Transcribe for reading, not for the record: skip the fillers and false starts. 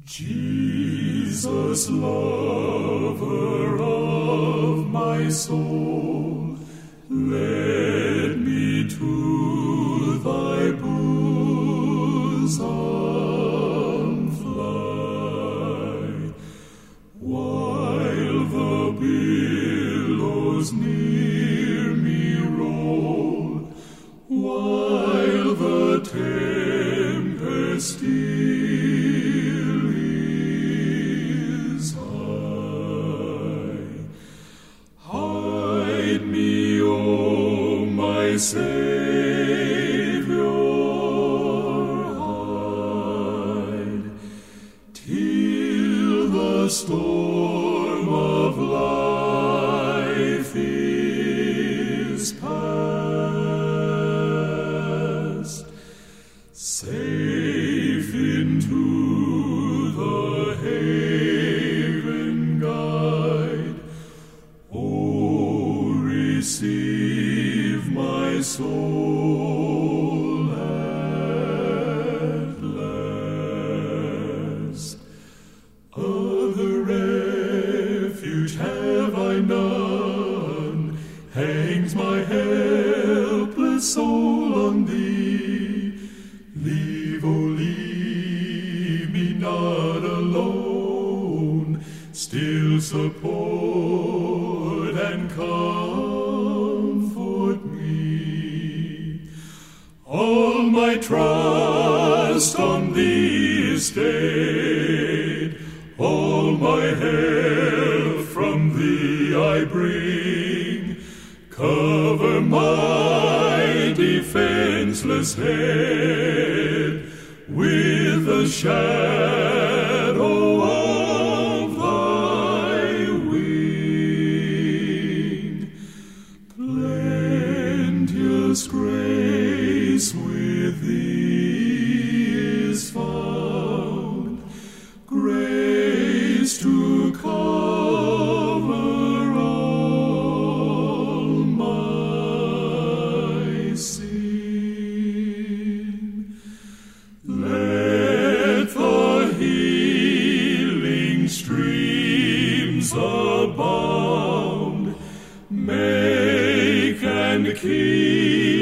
Jesus, lover of my soul, let me to thy bosom fly, while the billows near me roll, while the tempest still is high. Hide me, O my Saviour, hide, till the storm of life is past. Safe into the haven guide, O receive my soul at last. Other refuge have I none, hangs my helpless soul on thee. Leave, oh leave me not alone, still support and comfort me. All my trust on thee is stayed, all my help from thee I bring. Cover my defenseless head with the shadow of thy wing. Plenteous grace with thee is found, grace to cover all my sin. Let the healing streams abound, make and keep